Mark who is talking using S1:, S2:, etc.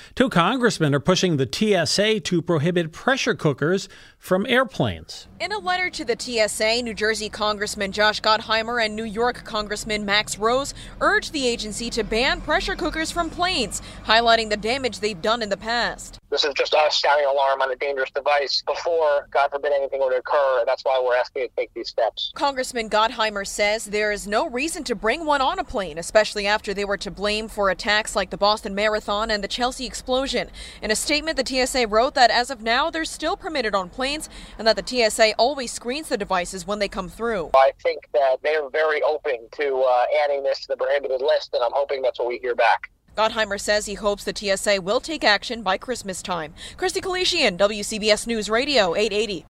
S1: Two congressmen are pushing the TSA to prohibit pressure cookers from airplanes.
S2: In a letter to the TSA, New Jersey Congressman Josh Gottheimer and New York Congressman Max Rose urged the agency to ban pressure cookers from planes, highlighting the damage they've done in the past.
S3: This is just us sounding alarm on a dangerous device before, God forbid, anything were to occur. That's why we're asking you to take these steps.
S2: Congressman Gottheimer says there is no reason to bring one on a plane, especially after they were to blame for attacks like the Boston Marathon and the Chelsea explosion. In a statement, the TSA wrote that as of now, they're still permitted on planes and that the TSA always screens the devices when they come through.
S3: I think that they're very open to adding this to the prohibited list, and I'm hoping that's what we hear back.
S2: Gottheimer says he hopes the TSA will take action by Christmas time. Christy Kalishian, WCBS News Radio 880.